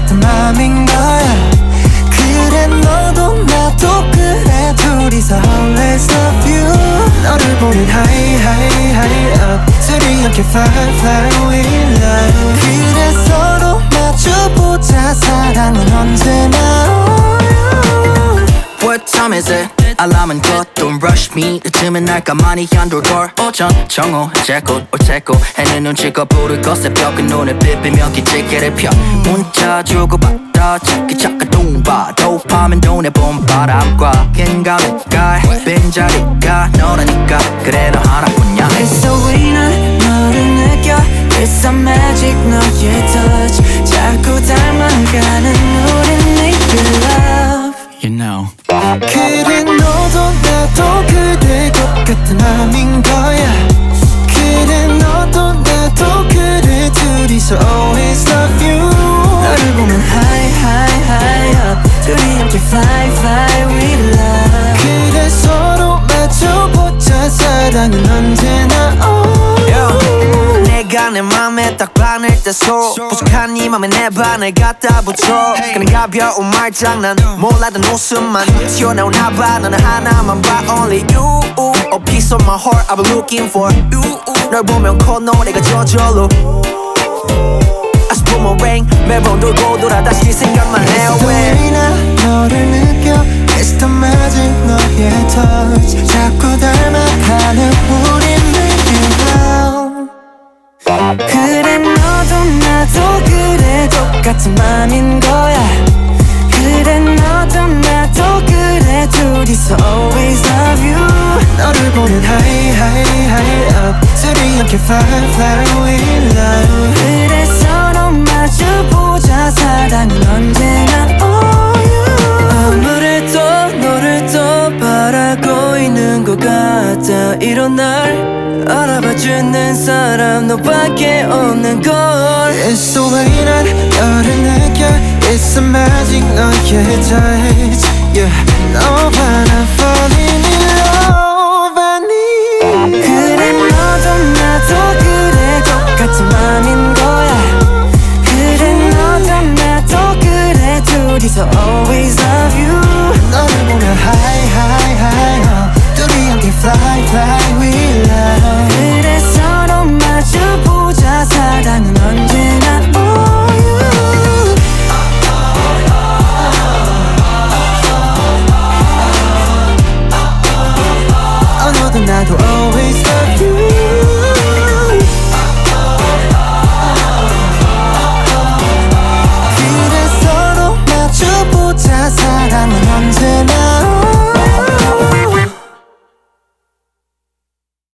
같은 맘인 거야. 그래 너도 나도 그래 둘이서 always love you. 너를 보는 high high high up 둘이 함께 fly fly we love. 그래 서로 마주보자 사랑은 언제나. What time is it? 알람은 것 Don't rush me 늦으면 날까 많이 안돌걸 오전 정오 제꽃 올테고 해는 눈치껏 부를 것 새벽은 눈을 비비며 기지개를 펴 문자 주고받아 찾기 잠깐 동바 도파민 눈에 본 바람과 긴가민가 빈자리가 너라니까 그래 너 하나뿐이야. 그래서 우리 난 너를 느껴 It's a magic 너의 touch 자꾸 닮아가는 우린 make you love. You know 그래 너도 나도 그대 똑같은 맘인 거야. 그래 너도 나도 그래 둘이서 always love you. 너를 보면 high high high up 둘이 함께 fly fly we love. 그래 서로 마주보자 사랑은 언제나 내가 내 맘에 딱 반할 때 부족한 네 맘에 내 반을 갖다 붙여 그는 가벼운 말장난 몰라도 웃음만 튀어나오나 봐. 너는 하나만 봐 only you. A piece of my heart I've been looking for you. 널 보면 콧노래가 저절로 I spit my rain 매번 돌고 돌아 다시 생각만 해. 왜 너를 느껴 It's the magic 너의 touch 자꾸 닮아가는 우린 make you love. 그래 너도 나도 그래 똑같은 맘인 거야. 그래 너도 나도 그래 둘이서 always love you. 너를 보는 high high high up 둘이 함께 fly fly we love. 그래 서로 마주보자 사랑은 언제나 all you. 아무래도 너를 더 바라고 있는 것 같아. 이런 날 알아봐주는 사람 너밖에 없는 걸. It's the way 난 너를 느껴 It's a magic 너의 touch yeah. 너와 난 falling in love I need. 그래 너도 나도 그래 똑같은 맘인 거야. 그래 너도 나도 그래 둘이서 always love you. 너를 보면 high high high up 둘이 함께 fly fly we love. 그래 서로 마주보자 사랑은 언제나 all you. 너도 나도 always